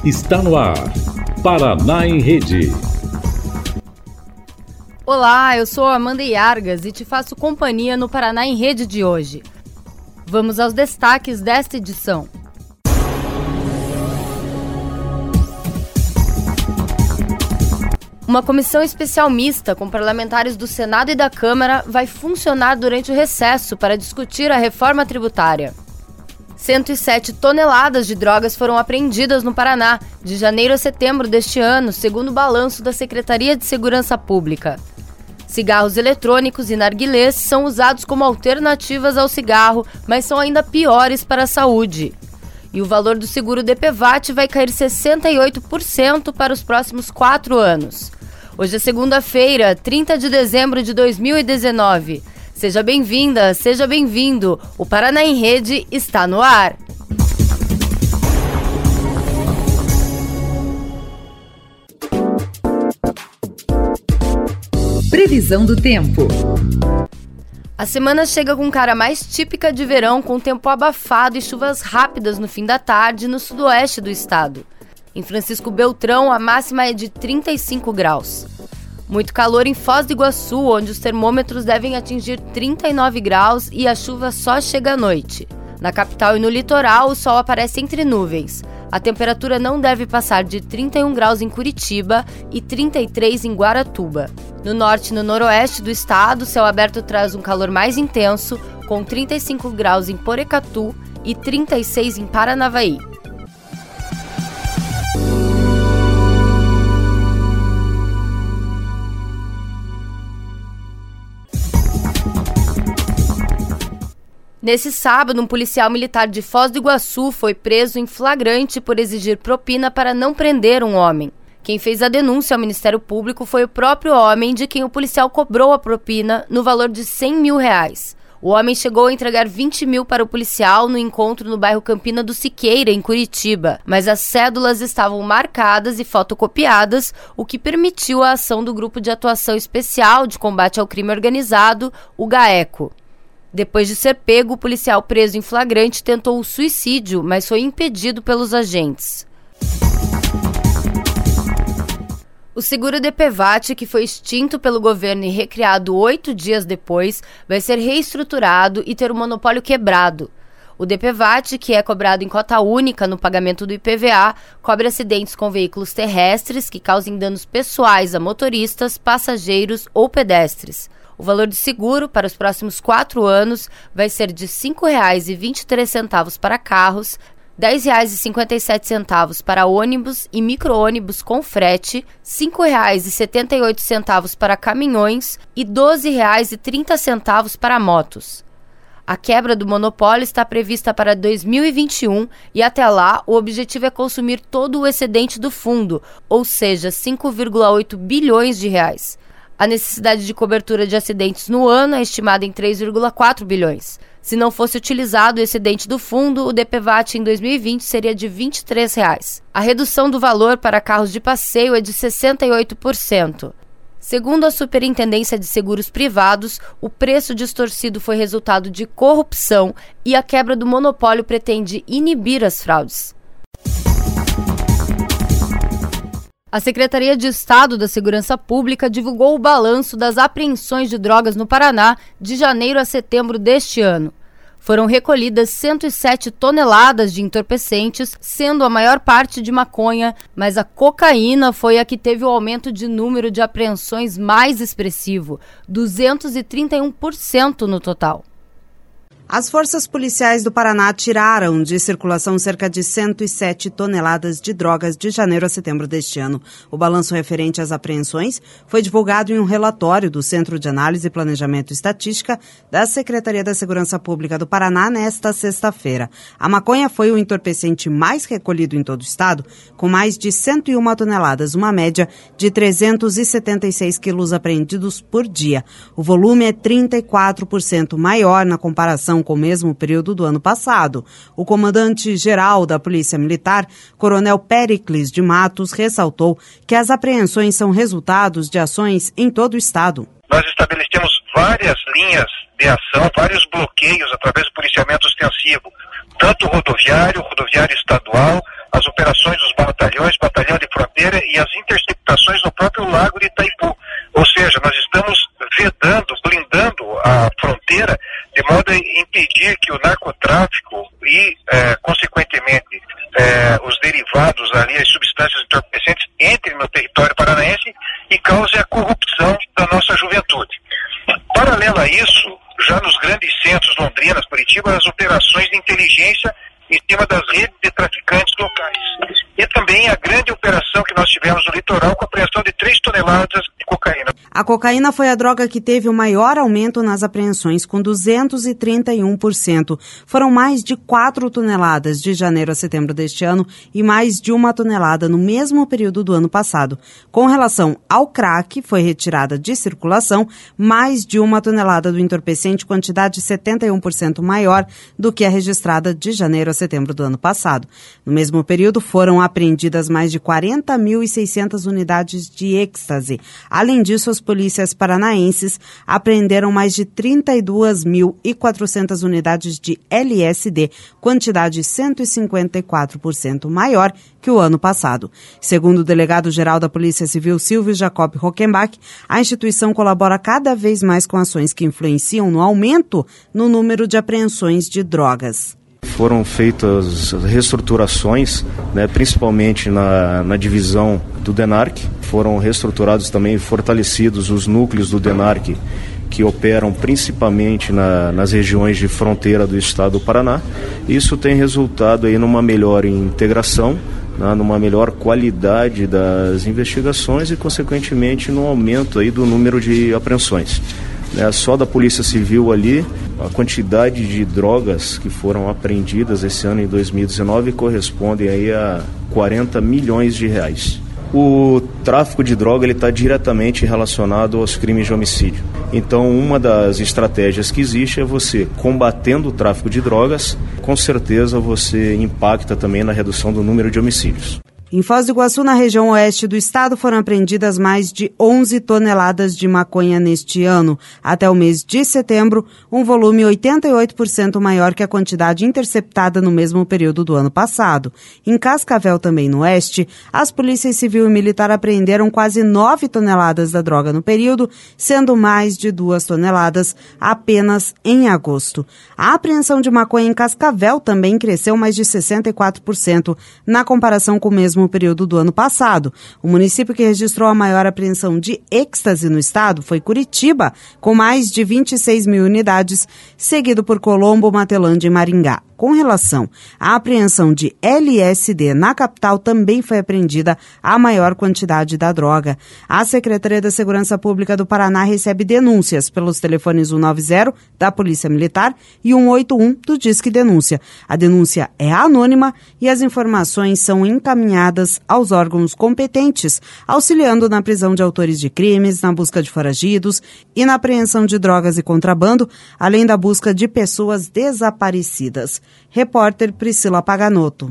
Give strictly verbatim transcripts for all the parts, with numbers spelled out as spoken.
Está no ar, Paraná em Rede. Olá, eu sou Amanda Iargas e te faço companhia no Paraná em Rede de hoje. Vamos aos destaques desta edição. Uma comissão especial mista com parlamentares do Senado e da Câmara vai funcionar durante o recesso para discutir a reforma tributária. cento e sete toneladas de drogas foram apreendidas no Paraná, de janeiro a setembro deste ano, segundo o balanço da Secretaria de Segurança Pública. Cigarros eletrônicos e narguilés são usados como alternativas ao cigarro, mas são ainda piores para a saúde. E o valor do seguro D P V A T vai cair sessenta e oito por cento para os próximos quatro anos. Hoje é segunda-feira, trinta de dezembro de dois mil e dezenove. Seja bem-vinda, seja bem-vindo. O Paraná em Rede está no ar. Previsão do tempo. A semana chega com cara mais típica de verão, com tempo abafado e chuvas rápidas no fim da tarde no sudoeste do estado. Em Francisco Beltrão, a máxima é de trinta e cinco graus. Muito calor em Foz do Iguaçu, onde os termômetros devem atingir trinta e nove graus e a chuva só chega à noite. Na capital e no litoral, o sol aparece entre nuvens. A temperatura não deve passar de trinta e um graus em Curitiba e trinta e três em Guaratuba. No norte e no noroeste do estado, o céu aberto traz um calor mais intenso, com trinta e cinco graus em Porecatu e trinta e seis em Paranavaí. Nesse sábado, um policial militar de Foz do Iguaçu foi preso em flagrante por exigir propina para não prender um homem. Quem fez a denúncia ao Ministério Público foi o próprio homem de quem o policial cobrou a propina no valor de cem mil reais. O homem chegou a entregar vinte mil para o policial no encontro no bairro Campina do Siqueira, em Curitiba, mas as cédulas estavam marcadas e fotocopiadas, o que permitiu a ação do Grupo de Atuação Especial de Combate ao Crime Organizado, o GAECO. Depois de ser pego, o policial preso em flagrante tentou o suicídio, mas foi impedido pelos agentes. O seguro D P V A T, que foi extinto pelo governo e recriado oito dias depois, vai ser reestruturado e ter o monopólio quebrado. O D P V A T, que é cobrado em cota única no pagamento do I P V A, cobre acidentes com veículos terrestres que causem danos pessoais a motoristas, passageiros ou pedestres. O valor do seguro para os próximos quatro anos vai ser de cinco reais e vinte e três centavos para carros, dez reais e cinquenta e sete centavos para ônibus e micro-ônibus com frete, cinco reais e setenta e oito centavos para caminhões e doze reais e trinta centavos para motos. A quebra do monopólio está prevista para dois mil e vinte e um e até lá o objetivo é consumir todo o excedente do fundo, ou seja, cinco vírgula oito bilhões de reais. A necessidade de cobertura de acidentes no ano é estimada em três vírgula quatro bilhões. Se não fosse utilizado o excedente do fundo, o D P V A T em dois mil e vinte seria de vinte e três reais. A redução do valor para carros de passeio é de sessenta e oito por cento. Segundo a Superintendência de Seguros Privados, o preço distorcido foi resultado de corrupção e a quebra do monopólio pretende inibir as fraudes. A Secretaria de Estado da Segurança Pública divulgou o balanço das apreensões de drogas no Paraná de janeiro a setembro deste ano. Foram recolhidas cento e sete toneladas de entorpecentes, sendo a maior parte de maconha, mas a cocaína foi a que teve o aumento de número de apreensões mais expressivo, duzentos e trinta e um por cento no total. As forças policiais do Paraná tiraram de circulação cerca de cento e sete toneladas de drogas de janeiro a setembro deste ano. O balanço referente às apreensões foi divulgado em um relatório do Centro de Análise, Planejamento e Estatística da Secretaria da Segurança Pública do Paraná nesta sexta-feira. A maconha foi o entorpecente mais recolhido em todo o estado, com mais de cento e uma toneladas, uma média de trezentos e setenta e seis quilos apreendidos por dia. O volume é trinta e quatro por cento maior na comparação com o mesmo período do ano passado. O comandante-geral da Polícia Militar, Coronel Péricles de Matos, ressaltou que as apreensões são resultados de ações em todo o estado. Nós estabelecemos várias linhas de ação, vários bloqueios através do policiamento ostensivo, tanto rodoviário, rodoviário estadual, as operações dos batalhões, batalhão de fronteira e as interceptações no próprio Lago de Itaipu. Ou seja, nós estamos vedando, blindando a fronteira de modo a impedir que o narcotráfico e, eh, consequentemente, eh, os derivados ali, as substâncias entorpecentes, entrem no território paranaense e cause a corrupção da nossa juventude. Paralelo a isso, já nos grandes centros, Londrina, Curitiba, as operações de inteligência em cima das redes de traficantes locais. E também a grande operação que nós tivemos no litoral com a apreensão de três toneladas de cocaína. A cocaína foi a droga que teve o maior aumento nas apreensões, com duzentos e trinta e um por cento. Foram mais de quatro toneladas de janeiro a setembro deste ano e mais de uma tonelada no mesmo período do ano passado. Com relação ao crack, foi retirada de circulação mais de uma tonelada do entorpecente, quantidade setenta e um por cento maior do que a registrada de janeiro a setembro do ano passado. No mesmo período, foram apreendidas mais de quarenta mil e seiscentas unidades de êxtase. Além disso, as polícias paranaenses apreenderam mais de trinta e duas mil e quatrocentas unidades de L S D, quantidade cento e cinquenta e quatro por cento maior que o ano passado. Segundo o delegado-geral da Polícia Civil, Silvio Jacob Rockenbach, a instituição colabora cada vez mais com ações que influenciam no aumento no número de apreensões de drogas. Foram feitas reestruturações, né, principalmente na, na divisão do DENARC. Foram reestruturados também e fortalecidos os núcleos do DENARC que operam principalmente na, nas regiões de fronteira do estado do Paraná. Isso tem resultado aí numa melhor integração, né, numa melhor qualidade das investigações e, consequentemente, no aumento aí do número de apreensões. É, só da Polícia Civil ali, a quantidade de drogas que foram apreendidas esse ano em dois mil e dezenove corresponde aí a quarenta milhões de reais. O tráfico de droga ele está diretamente relacionado aos crimes de homicídio. Então, uma das estratégias que existe é você, combatendo o tráfico de drogas, com certeza você impacta também na redução do número de homicídios. Em Foz do Iguaçu, na região oeste do estado, foram apreendidas mais de onze toneladas de maconha neste ano. Até o mês de setembro, um volume oitenta e oito por cento maior que a quantidade interceptada no mesmo período do ano passado. Em Cascavel, também no oeste, as polícias civil e militar apreenderam quase nove toneladas da droga no período, sendo mais de duas toneladas apenas em agosto. A apreensão de maconha em Cascavel também cresceu mais de sessenta e quatro por cento na comparação com o mesmo no período do ano passado. O município que registrou a maior apreensão de êxtase no estado foi Curitiba, com mais de vinte e seis mil unidades, seguido por Colombo, Matelândia e Maringá. Com relação à apreensão de L S D na capital, também foi apreendida a maior quantidade da droga. A Secretaria da Segurança Pública do Paraná recebe denúncias pelos telefones cento e noventa da Polícia Militar e cento e oitenta e um do Disque Denúncia. A denúncia é anônima e as informações são encaminhadas aos órgãos competentes, auxiliando na prisão de autores de crimes, na busca de foragidos e na apreensão de drogas e contrabando, além da busca de pessoas desaparecidas. Repórter Priscila Paganotto.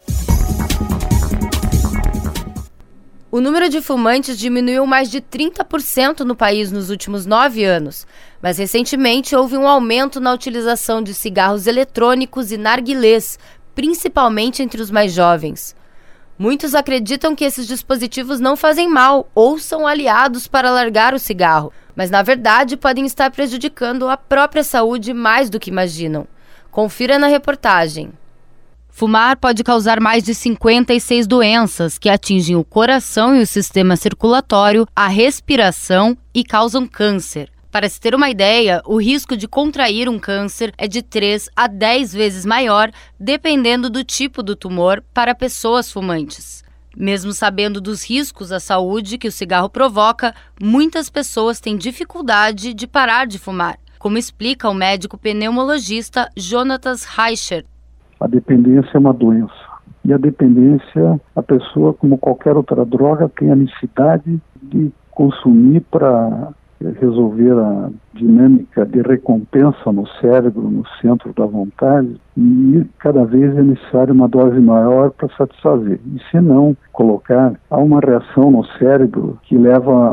O número de fumantes diminuiu mais de trinta por cento no país nos últimos nove anos, mas recentemente houve um aumento na utilização de cigarros eletrônicos e narguilés, principalmente entre os mais jovens. Muitos acreditam que esses dispositivos não fazem mal ou são aliados para largar o cigarro, mas na verdade podem estar prejudicando a própria saúde mais do que imaginam. Confira na reportagem. Fumar pode causar mais de cinquenta e seis doenças que atingem o coração e o sistema circulatório, a respiração e causam câncer. Para se ter uma ideia, o risco de contrair um câncer é de três a dez vezes maior, dependendo do tipo do tumor, para pessoas fumantes. Mesmo sabendo dos riscos à saúde que o cigarro provoca, muitas pessoas têm dificuldade de parar de fumar, como explica o médico pneumologista Jonatas Reicher. A dependência é uma doença. E a dependência, a pessoa, como qualquer outra droga, tem a necessidade de consumir para resolver a dinâmica de recompensa no cérebro, no centro da vontade, e cada vez é necessário uma dose maior para satisfazer. E se não colocar, há uma reação no cérebro que leva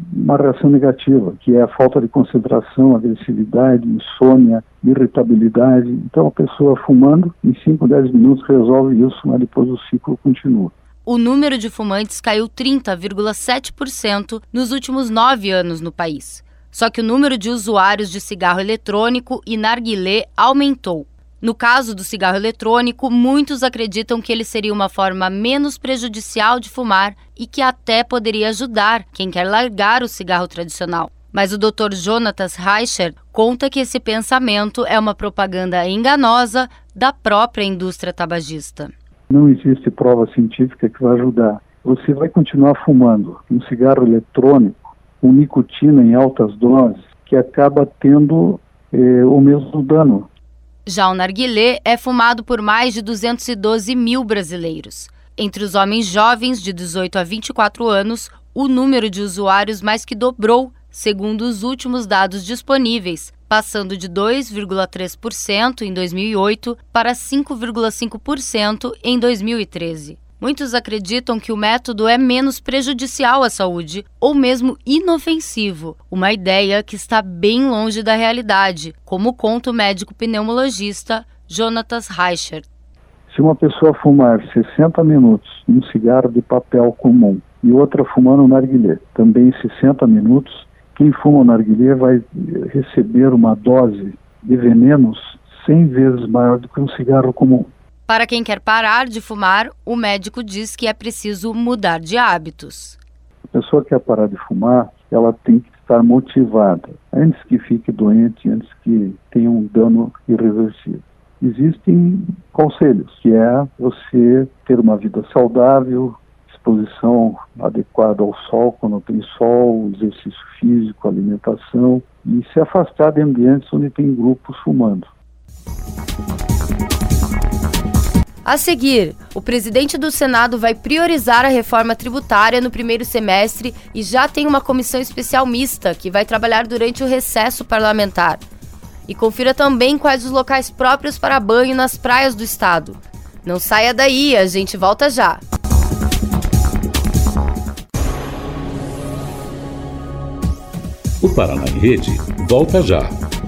uma reação negativa, que é a falta de concentração, agressividade, insônia, irritabilidade. Então a pessoa fumando, em cinco, dez minutos resolve isso, mas depois o ciclo continua. O número de fumantes caiu trinta vírgula sete por cento nos últimos nove anos no país. Só que o número de usuários de cigarro eletrônico e narguilé aumentou. No caso do cigarro eletrônico, muitos acreditam que ele seria uma forma menos prejudicial de fumar e que até poderia ajudar quem quer largar o cigarro tradicional. Mas o doutor Jonatas Reicher conta que esse pensamento é uma propaganda enganosa da própria indústria tabagista. Não existe prova científica que vai ajudar. Você vai continuar fumando um cigarro eletrônico com nicotina em altas doses, que acaba tendo eh, o mesmo dano. Já o narguilé é fumado por mais de duzentos e doze mil brasileiros. Entre os homens jovens de dezoito a vinte e quatro anos, o número de usuários mais que dobrou, segundo os últimos dados disponíveis, passando de dois vírgula três por cento em dois mil e oito para cinco vírgula cinco por cento em dois mil e treze. Muitos acreditam que o método é menos prejudicial à saúde ou mesmo inofensivo, uma ideia que está bem longe da realidade, como conta o médico pneumologista Jonatas Reicher. Se uma pessoa fumar sessenta minutos um cigarro de papel comum e outra fumando um narguilé, também sessenta minutos, quem fuma o narguilé vai receber uma dose de venenos cem vezes maior do que um cigarro comum. Para quem quer parar de fumar, o médico diz que é preciso mudar de hábitos. A pessoa que quer parar de fumar, ela tem que estar motivada, antes que fique doente, antes que tenha um dano irreversível. Existem conselhos, que é você ter uma vida saudável, exposição adequada ao sol, quando tem sol, exercício físico, alimentação, e se afastar de ambientes onde tem grupos fumando. A seguir, o presidente do Senado vai priorizar a reforma tributária no primeiro semestre e já tem uma comissão especial mista que vai trabalhar durante o recesso parlamentar. E confira também quais os locais próprios para banho nas praias do estado. Não saia daí, a gente volta já. O Paraná em Rede volta já.